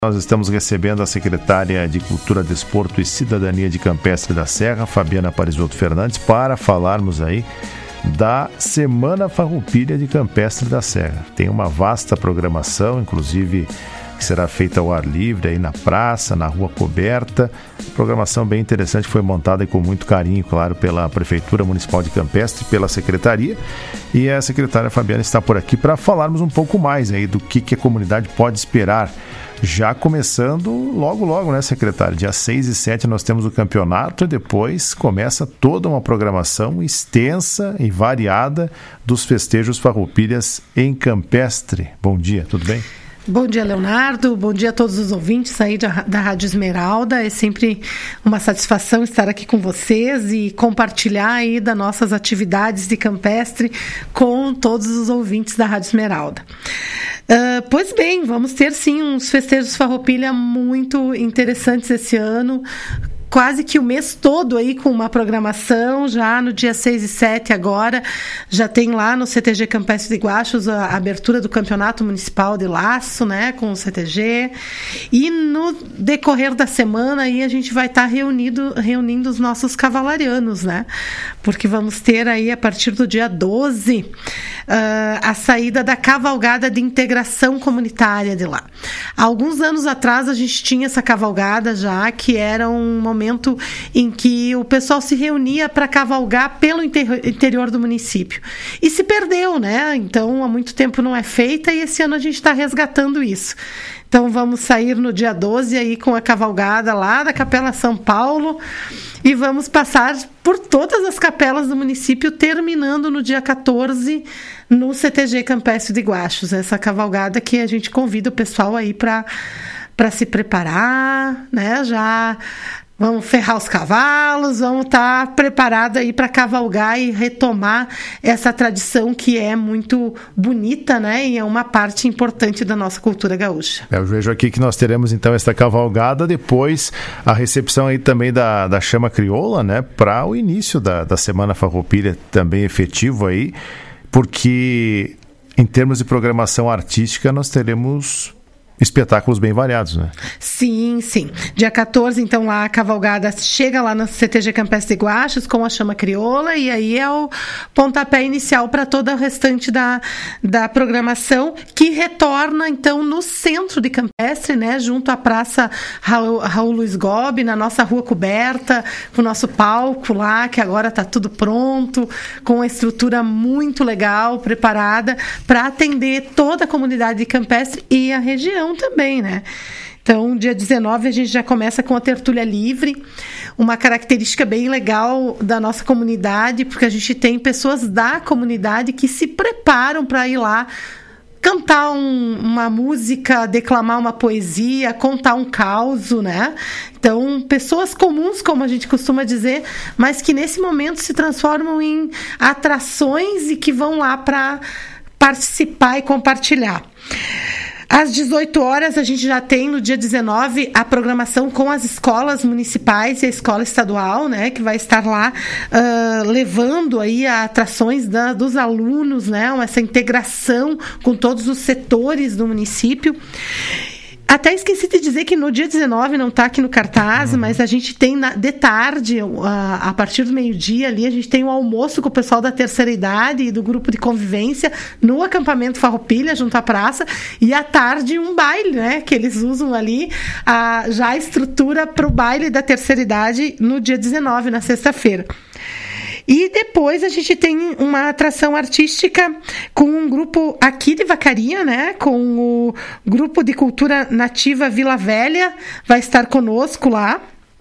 Nós estamos recebendo a secretária de Cultura, Desporto e Cidadania de Campestre da Serra, Fabiana Parisotto Fernandes, para falarmos aí da Semana Farroupilha de Campestre da Serra. Tem uma vasta programação, inclusive que será feita ao ar livre, aí na praça, na rua coberta. Programação bem interessante, foi montada com muito carinho, claro, pela Prefeitura Municipal de Campestre, pela Secretaria. E a secretária Fabiana está por aqui para falarmos um pouco mais aí do que a comunidade pode esperar. Já começando logo, né, secretário? Dia 6 e 7 nós temos o campeonato e depois começa toda uma programação extensa e variada dos festejos Farroupilhas em Campestre. Bom dia, tudo bem? Bom dia, Leonardo. Bom dia a todos os ouvintes aí da Rádio Esmeralda. É sempre uma satisfação estar aqui com vocês e compartilhar aí das nossas atividades de Campestre com todos os ouvintes da Rádio Esmeralda. Pois bem, vamos ter sim uns festejos Farroupilha muito interessantes esse ano. Quase que o mês todo aí com uma programação, já no dia 6 e 7 agora, já tem lá no CTG Campestre de Guaxos a abertura do Campeonato Municipal de Laço, né, com o CTG, e no decorrer da semana aí a gente vai estar reunindo os nossos cavalarianos, né, porque vamos ter aí a partir do dia 12 a saída da cavalgada de integração comunitária de lá. Há alguns anos atrás a gente tinha essa cavalgada já, que era um momento em que o pessoal se reunia para cavalgar pelo interior do município. E se perdeu, né? Então, há muito tempo não é feita e esse ano a gente está resgatando isso. Então, vamos sair no dia 12 aí com a cavalgada lá da Capela São Paulo e vamos passar por todas as capelas do município, terminando no dia 14 no CTG Campestre de Guaxos. Essa cavalgada que a gente convida o pessoal aí para se preparar, né? Já vamos ferrar os cavalos, vamos estar preparados aí para cavalgar e retomar essa tradição que é muito bonita, né? E é uma parte importante da nossa cultura gaúcha. Eu vejo aqui que nós teremos então esta cavalgada, depois a recepção aí também da Chama Crioula, né? Para o início da Semana Farroupilha também efetivo aí, porque em termos de programação artística nós teremos espetáculos bem variados, né? Sim. Dia 14, então, lá a cavalgada chega lá no CTG Campestre de Guaxos com a Chama Crioula e aí é o pontapé inicial para todo o restante da programação, que retorna, então, no centro de Campestre, né? Junto à Praça Raul Luiz Gobi, na nossa rua coberta, com o nosso palco lá, que agora está tudo pronto, com uma estrutura muito legal, preparada para atender toda a comunidade de Campestre e a região também, né? Então, dia 19 a gente já começa com a tertúlia livre, uma característica bem legal da nossa comunidade, porque a gente tem pessoas da comunidade que se preparam para ir lá cantar uma música, declamar uma poesia, contar um causo, né? Então, pessoas comuns, como a gente costuma dizer, mas que nesse momento se transformam em atrações e que vão lá para participar e compartilhar. Às 18 horas, a gente já tem, no dia 19, a programação com as escolas municipais e a escola estadual, né, que vai estar lá levando aí atrações dos alunos, né, essa integração com todos os setores do município. Até esqueci de dizer que no dia 19, não está aqui no cartaz, mas a gente tem de tarde, a partir do meio-dia ali, a gente tem um almoço com o pessoal da terceira idade e do grupo de convivência no acampamento Farroupilha, junto à praça, e à tarde um baile, né, que eles usam ali, já a estrutura para o baile da terceira idade no dia 19, na sexta-feira. E depois a gente tem uma atração artística com um grupo aqui de Vacaria, né? Com o Grupo de Cultura Nativa Vila Velha, vai estar conosco lá.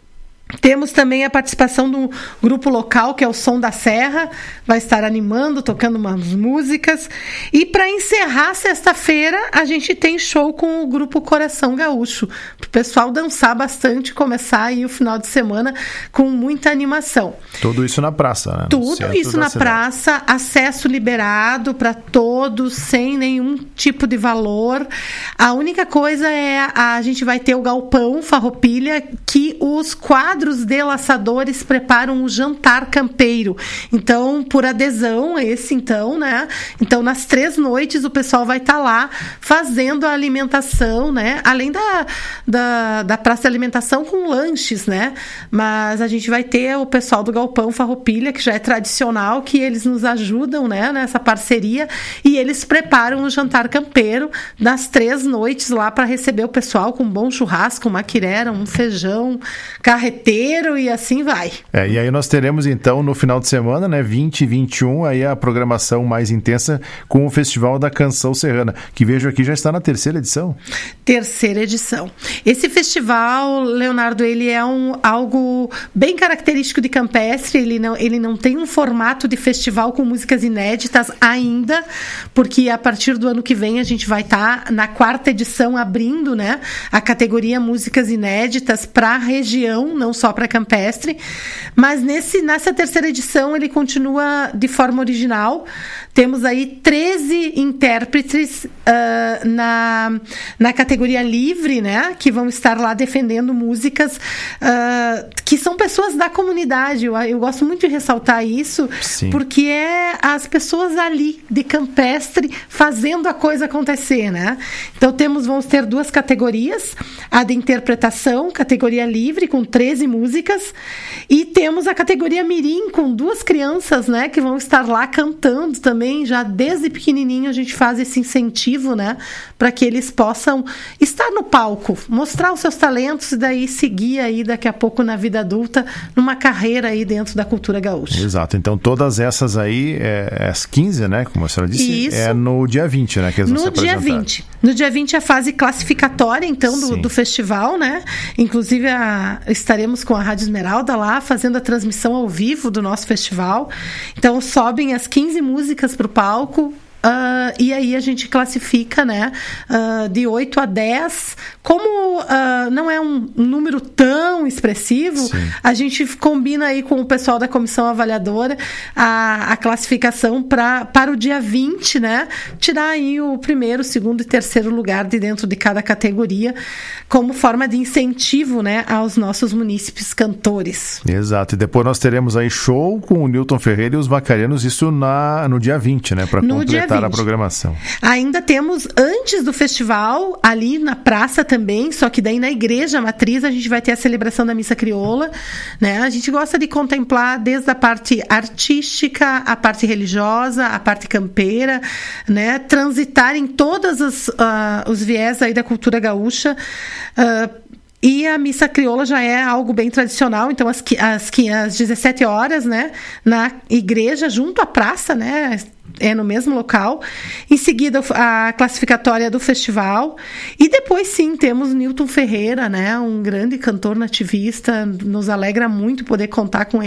Temos também a participação do grupo local, que é o Som da Serra, vai estar animando, tocando umas músicas. E para encerrar sexta-feira, a gente tem show com o grupo Coração Gaúcho, para o pessoal dançar bastante, começar aí o final de semana com muita animação. Tudo isso na praça, né? Tudo isso na praça, acesso liberado para todos, sem nenhum tipo de valor. A única coisa é a gente vai ter o galpão Farroupilha, que os quadros quadros de laçadores preparam o jantar campeiro. Então, por adesão a esse, né? Então, nas 3 noites, o pessoal vai estar lá fazendo a alimentação, né? Além da praça de alimentação com lanches, né? Mas a gente vai ter o pessoal do Galpão Farroupilha, que já é tradicional, que eles nos ajudam, né? Nessa parceria, e eles preparam o jantar campeiro das 3 noites lá para receber o pessoal com um bom churrasco, uma quirera, um feijão, carreteiro e assim vai. E aí nós teremos então no final de semana, né, 20 e 21, aí a programação mais intensa com o Festival da Canção Serrana, que vejo aqui já está na 3ª edição. 3ª edição. Esse festival, Leonardo, ele é algo bem característico de Campestre, ele não tem um formato de festival com músicas inéditas ainda, porque a partir do ano que vem a gente vai estar na 4ª edição abrindo, né, a categoria músicas inéditas para a região, não só para Campestre, mas nessa 3ª edição ele continua de forma original. Temos aí 13 intérpretes na categoria livre, né, que vão estar lá defendendo músicas que são pessoas da comunidade. Eu gosto muito de ressaltar isso. Sim. Porque é as pessoas ali de Campestre fazendo a coisa acontecer, né? Então vamos ter 2 categorias, a de interpretação, categoria livre, com 13 músicas, e temos a categoria mirim, com 2 crianças, né, que vão estar lá cantando também. Já desde pequenininho a gente faz esse incentivo, né, para que eles possam estar no palco, mostrar os seus talentos e daí seguir aí daqui a pouco na vida adulta, numa carreira aí dentro da cultura gaúcha. Exato, então todas essas aí, as 15, né, como a senhora disse, isso. É no dia 20, né, que eles vão se apresentar. No dia 20 é a fase classificatória, então, do festival, né, inclusive estaremos com a Rádio Esmeralda lá, fazendo a transmissão ao vivo do nosso festival, então sobem as 15 músicas para o palco. E aí a gente classifica, né, de 8 a 10. Como não é um número tão expressivo, sim, a gente combina aí com o pessoal da comissão avaliadora a classificação para o dia 20, né, tirar aí o 1º, 2º e 3º lugar de dentro de cada categoria, como forma de incentivo, né, aos nossos munícipes cantores. Exato, e depois nós teremos aí show com o Newton Ferreira e os Vacarianos, isso no dia 20, né, para completar a programação. Ainda temos, antes do festival, ali na praça também, só que daí na igreja matriz a gente vai ter a celebração da missa crioula, né? A gente gosta de contemplar desde a parte artística, a parte religiosa, a parte campeira, né? Transitar em todos os viés aí da cultura gaúcha. E a missa crioula já é algo bem tradicional, então às 17 horas, né, na igreja, junto à praça, né, é no mesmo local. Em seguida, a classificatória do festival. E depois, sim, temos Newton Ferreira, né, um grande cantor nativista. Nos alegra muito poder contar com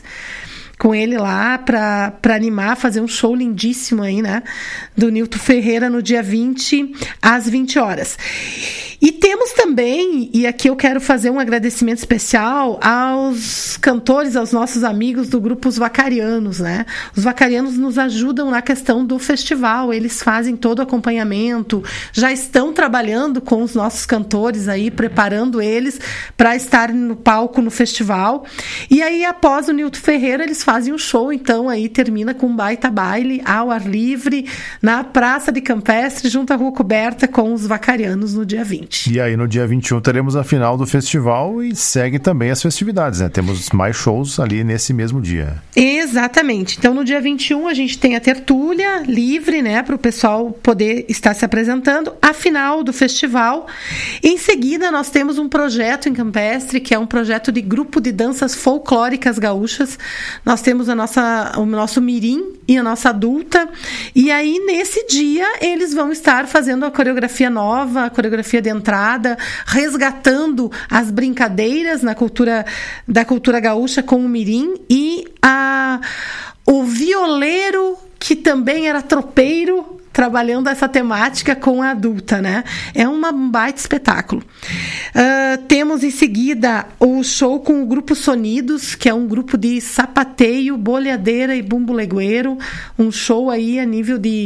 ele lá para animar, fazer um show lindíssimo aí, né, do Newton Ferreira no dia 20, às 20 horas. E temos também, e aqui eu quero fazer um agradecimento especial aos cantores, aos nossos amigos do grupo Os Vacarianos, né? Os Vacarianos nos ajudam na questão do festival, eles fazem todo o acompanhamento, já estão trabalhando com os nossos cantores aí, preparando eles para estarem no palco no festival. E aí, após o Newton Ferreira, eles fazem um show, então aí termina com um baita baile ao ar livre, na Praça de Campestre, junto à Rua Coberta, com os Vacarianos no dia 20. E aí no dia 21 teremos a final do festival e segue também as festividades, né? Temos mais shows ali nesse mesmo dia. Exatamente. Então no dia 21 a gente tem a tertúlia livre, né? Para o pessoal poder estar se apresentando. A final do festival. Em seguida nós temos um projeto em Campestre, que é um projeto de grupo de danças folclóricas gaúchas. Nós temos o nosso mirim e a nossa adulta. E aí nesse dia eles vão estar fazendo a coreografia nova, a coreografia de entrada, resgatando as brincadeiras da cultura gaúcha com o mirim e o violeiro, que também era tropeiro, trabalhando essa temática com a adulta, né? É um baita espetáculo. Temos em seguida o show com o Grupo Sonidos, que é um grupo de sapateio, boleadeira e bumbo legueiro, um show aí a nível de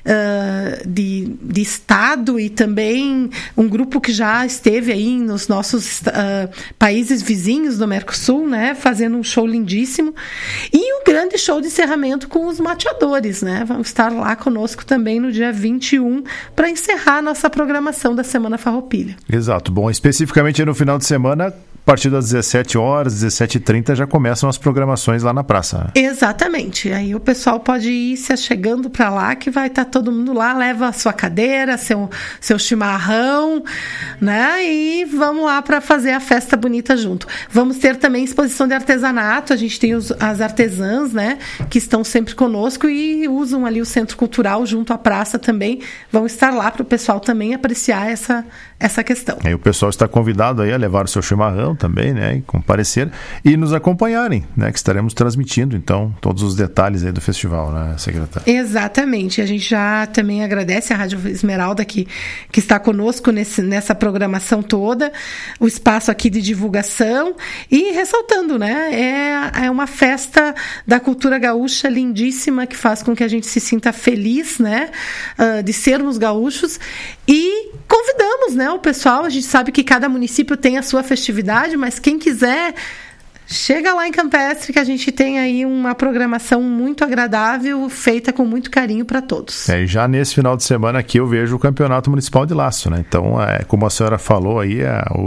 estado, e também um grupo que já esteve aí nos nossos países vizinhos do Mercosul, né? Fazendo um show lindíssimo. E um grande show de encerramento com os mateadores, né? Vão estar lá conosco também no dia 21 para encerrar a nossa programação da Semana Farroupilha. Exato. Bom, especificamente no final de semana, a partir das 17 horas, 17h30, já começam as programações lá na praça. Exatamente. Aí o pessoal pode ir se achegando para lá, que vai estar todo mundo lá, leva a sua cadeira, seu chimarrão, né? E vamos lá para fazer a festa bonita junto. Vamos ter também exposição de artesanato, a gente tem as artesãs, né? Que estão sempre conosco e usam ali o Centro Cultural junto à praça também. Vão estar lá para o pessoal também apreciar essa questão. E o pessoal está convidado aí a levar o seu chimarrão também, né, e comparecer e nos acompanharem, né, que estaremos transmitindo, então, todos os detalhes aí do festival, né, secretária? Exatamente, a gente já também agradece a Rádio Esmeralda que está conosco nessa programação toda, o espaço aqui de divulgação, e ressaltando, né, é uma festa da cultura gaúcha lindíssima, que faz com que a gente se sinta feliz, né, de sermos gaúchos, e convidamos, né, o pessoal. A gente sabe que cada município tem a sua festividade, mas quem quiser, chega lá em Campestre, que a gente tem aí uma programação muito agradável, feita com muito carinho para todos. E já nesse final de semana aqui eu vejo o Campeonato Municipal de Laço, né? Então, como a senhora falou aí,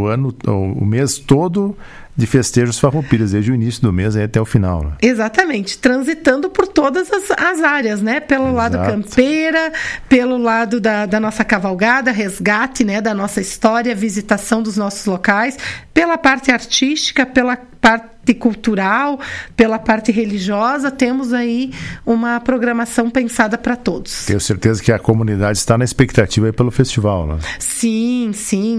o mês todo de festejos farroupilhas, desde o início do mês aí até o final. Né? Exatamente, transitando por todas as áreas, né? Pelo lado campeira, pelo lado da nossa cavalgada, resgate, né? Da nossa história, visitação dos nossos locais, pela parte artística, pela parte cultural, pela parte religiosa, temos aí uma programação pensada para todos. Tenho certeza que a comunidade está na expectativa aí pelo festival, né? Sim,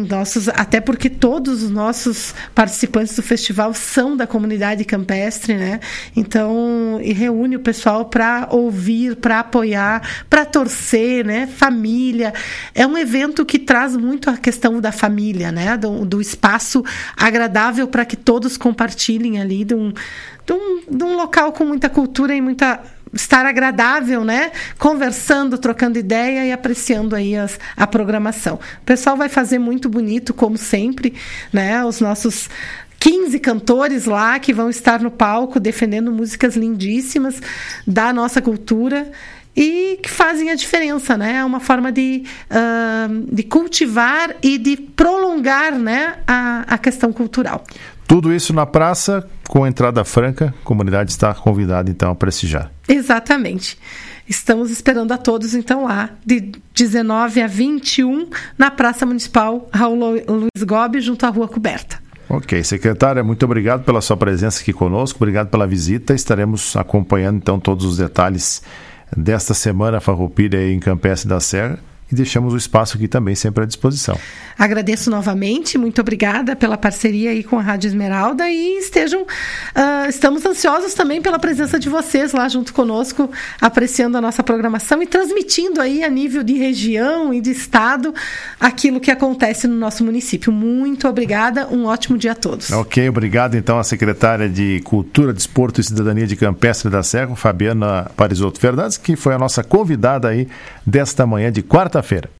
até porque todos os nossos participantes do festival são da comunidade campestre, né? Então, e reúne o pessoal para ouvir, para apoiar, para torcer, né? Família. É um evento que traz muito a questão da família, né? Do espaço agradável para que todos compartilhem ali de um local com muita cultura e estar agradável, né? Conversando, trocando ideia e apreciando aí a programação. O pessoal vai fazer muito bonito, como sempre, né? Os nossos 15 cantores lá que vão estar no palco defendendo músicas lindíssimas da nossa cultura e que fazem a diferença, né? É uma forma de cultivar e de prolongar, né, a questão cultural. Tudo isso na praça, com entrada franca, a comunidade está convidada, então, a prestigiar. Exatamente. Estamos esperando a todos, então, lá, de 19 a 21, na Praça Municipal Raul Luiz Gobi, junto à Rua Coberta. Ok, secretária, muito obrigado pela sua presença aqui conosco, obrigado pela visita. Estaremos acompanhando, então, todos os detalhes desta semana farroupilha em Campestre da Serra. E deixamos o espaço aqui também sempre à disposição. Agradeço novamente, muito obrigada pela parceria aí com a Rádio Esmeralda e estamos ansiosos também pela presença de vocês lá junto conosco, apreciando a nossa programação e transmitindo aí a nível de região e de estado aquilo que acontece no nosso município. Muito obrigada, um ótimo dia a todos. Ok, obrigado então à secretária de Cultura, Desporto e Cidadania de Campestre da Serra, Fabiana Parisotto Fernandes, que foi a nossa convidada aí desta manhã de quarta-feira.